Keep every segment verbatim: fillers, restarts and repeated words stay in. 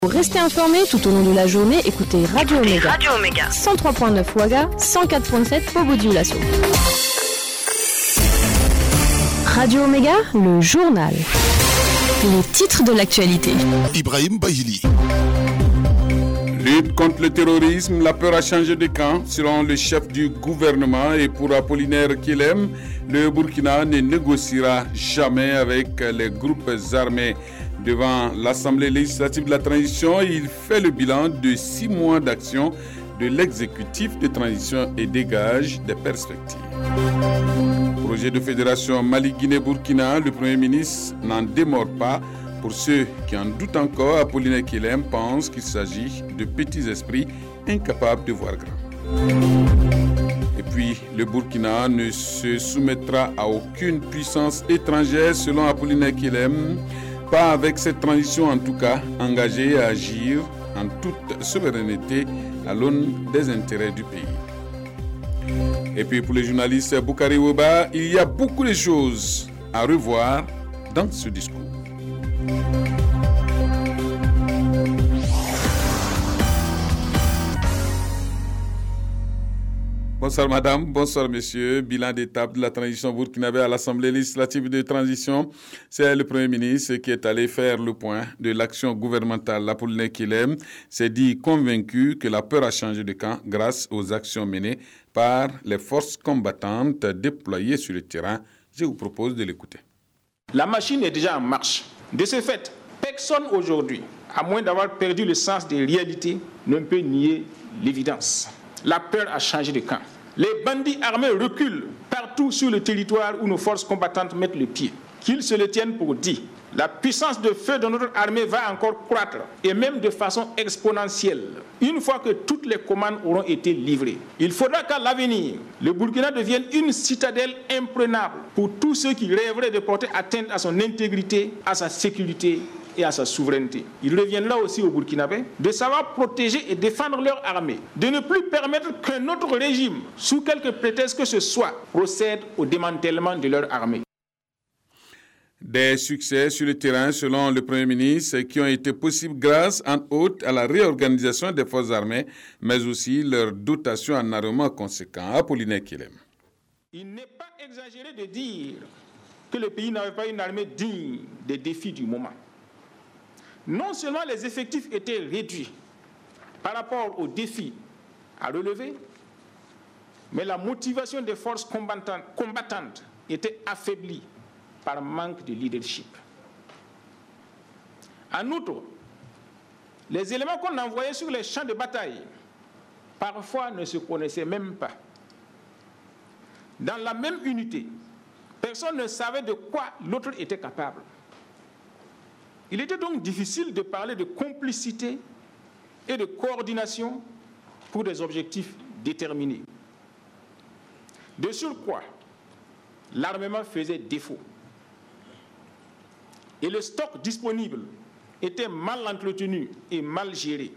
Pour rester informé tout au long de la journée, écoutez Radio Omega. Radio Omega. cent trois virgule neuf Ouaga, cent quatre virgule sept Bobo-Dioulasso. Radio Omega, le journal. Les titres de l'actualité. Ibrahim Bahili. Lutte contre le terrorisme, la peur a changé de camp, selon le chef du gouvernement. Et pour Apollinaire Kilem, le Burkina ne négociera jamais avec les groupes armés. Devant l'Assemblée législative de la transition, il fait le bilan de six mois d'action de l'exécutif de transition et dégage des perspectives. Projet de fédération Mali-Guinée-Burkina, le Premier ministre n'en démord pas. Pour ceux qui en doutent encore, Apollinaire Kilem pense qu'il s'agit de petits esprits incapables de voir grand. Et puis, le Burkina ne se soumettra à aucune puissance étrangère selon Apollinaire Kilem. Pas avec cette transition en tout cas, engagée à agir en toute souveraineté à l'aune des intérêts du pays. Et puis pour les journalistes Boukari Weba, il y a beaucoup de choses à revoir dans ce discours. Bonsoir madame, bonsoir monsieur. Bilan d'étape de la transition burkinabé à l'Assemblée législative de transition. C'est le Premier ministre qui est allé faire le point de l'action gouvernementale. Apollinaire Kilem s'est dit convaincu que la peur a changé de camp grâce aux actions menées par les forces combattantes déployées sur le terrain. Je vous propose de l'écouter. La machine est déjà en marche. De ce fait, personne aujourd'hui, à moins d'avoir perdu le sens des réalités, ne peut nier l'évidence. La peur a changé de camp. Les bandits armés reculent partout sur le territoire où nos forces combattantes mettent le pied. Qu'ils se le tiennent pour dit. La puissance de feu de notre armée va encore croître, et même de façon exponentielle, une fois que toutes les commandes auront été livrées. Il faudra qu'à l'avenir, le Burkina devienne une citadelle imprenable pour tous ceux qui rêveraient de porter atteinte à son intégrité, à sa sécurité et à sa souveraineté. Il reviendra aussi aux Burkinabés de savoir protéger et défendre leur armée, de ne plus permettre qu'un autre régime, sous quelque prétexte que ce soit, procède au démantèlement de leur armée. Des succès sur le terrain, selon le Premier ministre, qui ont été possibles grâce, en outre, à la réorganisation des forces armées, mais aussi leur dotation en armement conséquent. Apollinaire Kilem. Il n'est pas exagéré de dire que le pays n'avait pas une armée digne des défis du moment. Non seulement les effectifs étaient réduits par rapport aux défis à relever, mais la motivation des forces combattantes, combattantes était affaiblie par manque de leadership. En outre, les éléments qu'on envoyait sur les champs de bataille parfois ne se connaissaient même pas. Dans la même unité, personne ne savait de quoi l'autre était capable. Il était donc difficile de parler de complicité et de coordination pour des objectifs déterminés. De surcroît, l'armement faisait défaut. Et le stock disponible était mal entretenu et mal géré.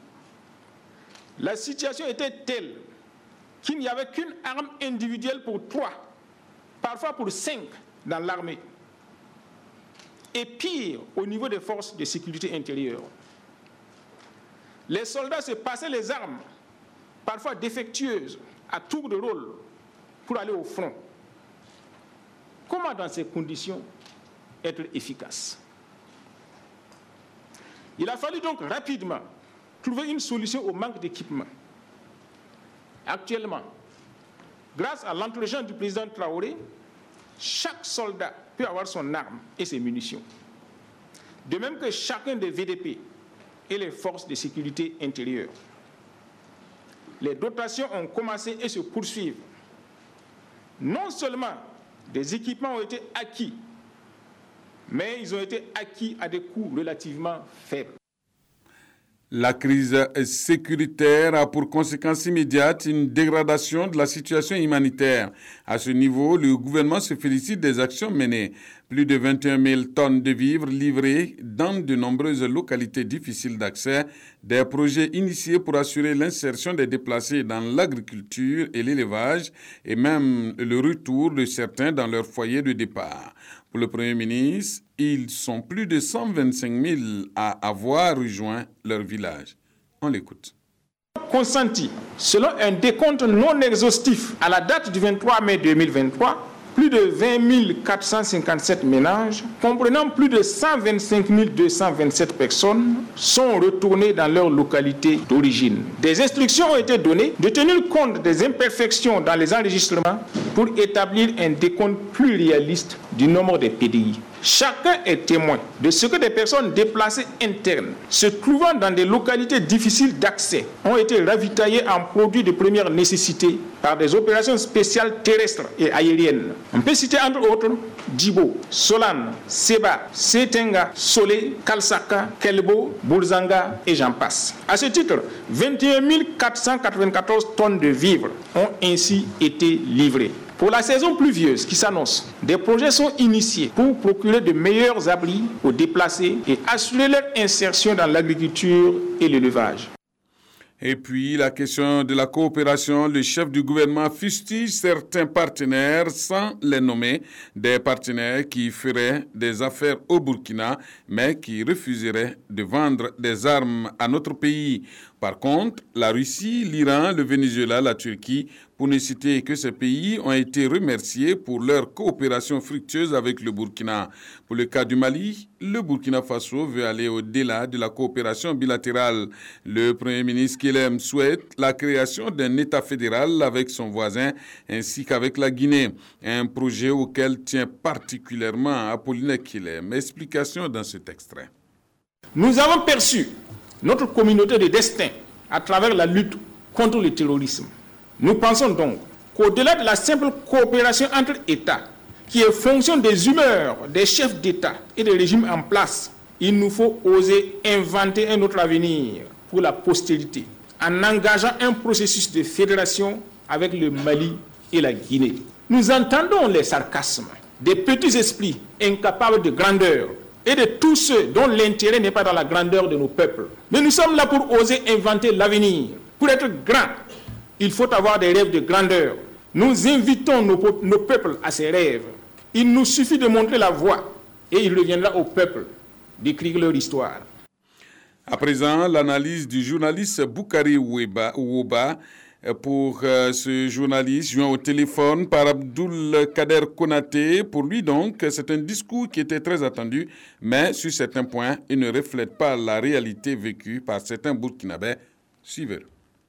La situation était telle qu'il n'y avait qu'une arme individuelle pour trois, parfois pour cinq dans l'armée. Et pire, au niveau des forces de sécurité intérieure. Les soldats se passaient les armes, parfois défectueuses, à tour de rôle, pour aller au front. Comment, dans ces conditions, être efficace? Il a fallu donc rapidement trouver une solution au manque d'équipement. Actuellement, grâce à l'entre-gens du président Traoré, chaque soldat peut avoir son arme et ses munitions. De même que chacun des V D P et les forces de sécurité intérieure. Les dotations ont commencé et se poursuivent. Non seulement des équipements ont été acquis, mais ils ont été acquis à des coûts relativement faibles. La crise sécuritaire a pour conséquence immédiate une dégradation de la situation humanitaire. À ce niveau, le gouvernement se félicite des actions menées Plus de vingt et un mille tonnes de vivres livrées dans de nombreuses localités difficiles d'accès, des projets initiés pour assurer l'insertion des déplacés dans l'agriculture et l'élevage et même le retour de certains dans leur foyer de départ. Pour le Premier ministre, ils sont plus de cent vingt-cinq mille à avoir rejoint leur village. On l'écoute. Consenti, selon un décompte non exhaustif à la date du vingt-trois mai deux mille vingt-trois, plus de vingt mille quatre cent cinquante-sept ménages, comprenant plus de cent vingt-cinq mille deux cent vingt-sept personnes, sont retournés dans leur localité d'origine. Des instructions ont été données de tenir compte des imperfections dans les enregistrements pour établir un décompte plus réaliste du nombre des P D I. Chacun est témoin de ce que des personnes déplacées internes, se trouvant dans des localités difficiles d'accès, ont été ravitaillées en produits de première nécessité par des opérations spéciales terrestres et aériennes. On peut citer entre autres Djibo, Solane, Seba, Setenga, Solé, Kalsaka, Kelbo, Bulzanga et j'en passe. À ce titre, vingt et un mille quatre cent quatre-vingt-quatorze tonnes de vivres ont ainsi été livrées. Pour la saison pluvieuse qui s'annonce, des projets sont initiés pour procurer de meilleurs abris aux déplacés et assurer leur insertion dans l'agriculture et l'élevage. Et puis, la question de la coopération, le chef du gouvernement fustige certains partenaires sans les nommer, des partenaires qui feraient des affaires au Burkina, mais qui refuseraient de vendre des armes à notre pays. Par contre, la Russie, l'Iran, le Venezuela, la Turquie, pour ne citer que ces pays, ont été remerciés pour leur coopération fructueuse avec le Burkina. Pour le cas du Mali, le Burkina Faso veut aller au-delà de la coopération bilatérale. Le Premier ministre Kilem souhaite la création d'un État fédéral avec son voisin ainsi qu'avec la Guinée, un projet auquel tient particulièrement Apollinaire Kilem. Explication dans cet extrait. Nous avons perçu notre communauté de destin à travers la lutte contre le terrorisme. Nous pensons donc qu'au-delà de la simple coopération entre États, qui est fonction des humeurs des chefs d'État et des régimes en place, il nous faut oser inventer un autre avenir pour la postérité, en engageant un processus de fédération avec le Mali et la Guinée. Nous entendons les sarcasmes des petits esprits incapables de grandeur et de tous ceux dont l'intérêt n'est pas dans la grandeur de nos peuples. Mais nous sommes là pour oser inventer l'avenir. Pour être grand, il faut avoir des rêves de grandeur. Nous invitons nos, nos peuples à ces rêves. Il nous suffit de montrer la voie et il reviendra au peuple d'écrire leur histoire. À présent, l'analyse du journaliste Boukari Ouoba. Pour euh, ce journaliste, joint au téléphone par Abdoul Kader Konaté. Pour lui donc, c'est un discours qui était très attendu, mais sur certains points, il ne reflète pas la réalité vécue par certains Burkinabés. Suivez-le.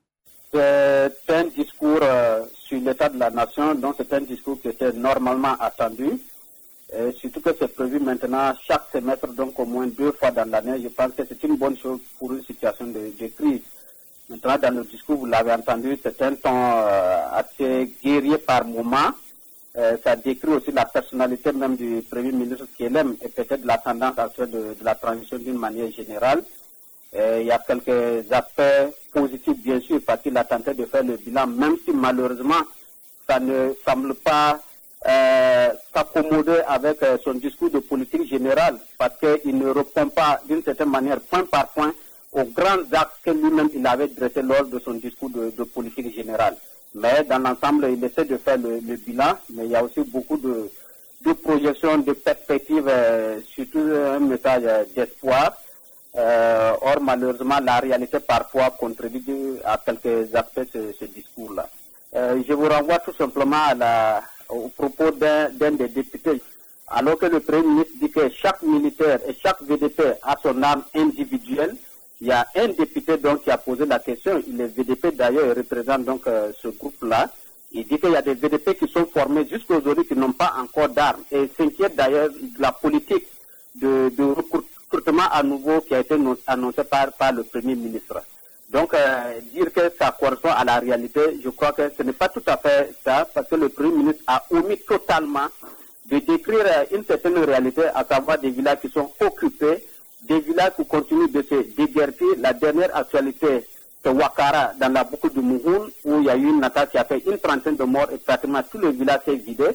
C'est un discours euh, sur l'état de la nation, donc c'est un discours qui était normalement attendu. Et surtout que c'est prévu maintenant chaque semestre, donc au moins deux fois dans l'année. Je pense que c'est une bonne chose pour une situation de, de crise. Maintenant, dans le discours, vous l'avez entendu, c'est un ton euh, assez guerrier par moment. Euh, ça décrit aussi la personnalité même du Premier ministre Kilem et peut-être la tendance actuelle de, de la transition d'une manière générale. Euh, il y a quelques aspects positifs, bien sûr, parce qu'il a tenté de faire le bilan, même si malheureusement, ça ne semble pas euh, s'accommoder avec euh, son discours de politique générale, parce qu'il ne répond pas d'une certaine manière, point par point, aux grands axes que lui-même il avait dressés lors de son discours de, de politique générale. Mais dans l'ensemble, il essaie de faire le, le bilan, mais il y a aussi beaucoup de, de projections, de perspectives, euh, surtout un message d'espoir. Euh, or, malheureusement, la réalité parfois contribue à quelques aspects de ce, ce discours-là. Euh, je vous renvoie tout simplement à la, au propos d'un, d'un des députés. Alors que le Premier ministre dit que chaque militaire et chaque V D P a son arme individuelle, il y a un député donc qui a posé la question, il est V D P d'ailleurs, il représente donc euh, ce groupe-là. Il dit qu'il y a des V D P qui sont formés jusqu'à aujourd'hui qui n'ont pas encore d'armes. Et il s'inquiète d'ailleurs de la politique de, de recrutement à nouveau qui a été annoncée par, par le Premier ministre. Donc euh, dire que ça correspond à la réalité, je crois que ce n'est pas tout à fait ça, parce que le Premier ministre a omis totalement de décrire une certaine réalité, à savoir des villages qui sont occupés, des villages qui continuent de se déguerpir. La dernière actualité, c'est Ouattara, dans la boucle de Mouhoun, où il y a eu une attaque qui a fait une trentaine de morts et pratiquement tout le village s'est vidé.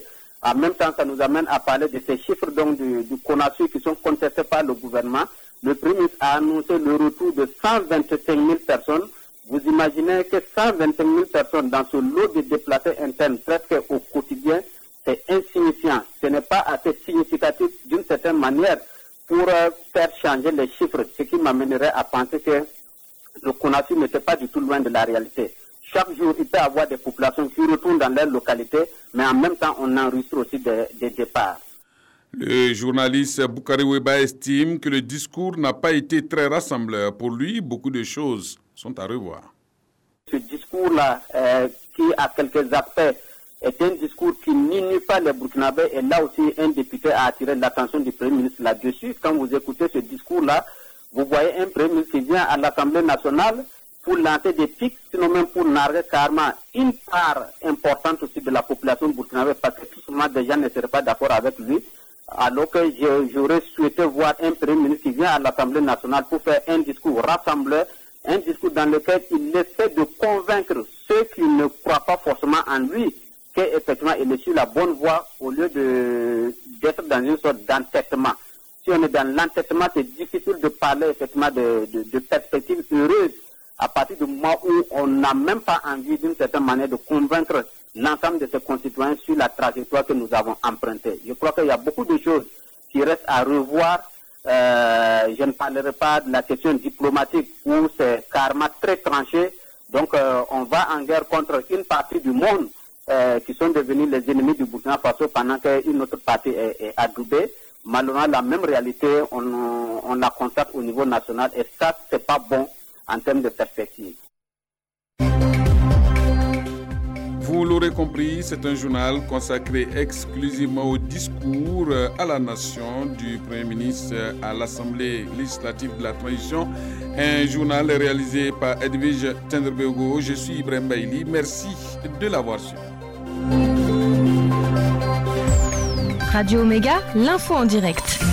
En même temps, ça nous amène à parler de ces chiffres donc, du, du CONASU qui sont contestés par le gouvernement. Le Premier ministre a annoncé le retour de cent vingt-cinq mille personnes. Vous imaginez que cent vingt-cinq mille personnes dans ce lot de déplacés internes presque au quotidien, c'est insignifiant. Ce n'est pas assez significatif d'une certaine manière pour euh, faire changer les chiffres, ce qui m'amènerait à penser que le CONASU n'était pas du tout loin de la réalité. Chaque jour, il peut y avoir des populations qui retournent dans leur localité, mais en même temps, on enregistre aussi des, des départs. Le journaliste Boukari Weba estime que le discours n'a pas été très rassembleur. Pour lui, beaucoup de choses sont à revoir. Ce discours-là, euh, qui a quelques aspects, est un discours qui n'unit pas les Burkinabés. Et là aussi, un député a attiré l'attention du Premier ministre là-dessus. Quand vous écoutez ce discours-là, vous voyez un Premier ministre qui vient à l'Assemblée nationale pour lancer des pics, sinon même pour narguer carrément une part importante aussi de la population burkinabé, parce que tout simplement des gens ne seraient pas d'accord avec lui. Alors que j'aurais souhaité voir un Premier ministre qui vient à l'Assemblée nationale pour faire un discours rassembleur, un discours dans lequel il essaie de convaincre ceux qui ne croient pas forcément en lui qu'effectivement il est sur la bonne voie au lieu de, d'être dans une sorte d'entêtement. Si on est dans l'entêtement, c'est difficile de parler effectivement de, de, de perspectives heureuses à partir du moment où on n'a même pas envie d'une certaine manière de convaincre l'ensemble de ses concitoyens sur la trajectoire que nous avons empruntée. Je crois qu'il y a beaucoup de choses qui restent à revoir. Euh, je ne parlerai pas de la question diplomatique où c'est carrément très tranché. Donc euh, on va en guerre contre une partie du monde euh, qui sont devenus les ennemis du Burkina Faso pendant qu'une autre partie est, est adoubée. Malheureusement, la même réalité, on, on la constate au niveau national et ça, c'est pas bon en termes de perspective. Vous l'aurez compris, c'est un journal consacré exclusivement au discours à la nation du Premier ministre à l'Assemblée législative de la transition. Un journal réalisé par Edwige Tenderbego. Je suis Ibrahim Baïli. Merci de l'avoir suivi. Radio Omega, l'info en direct.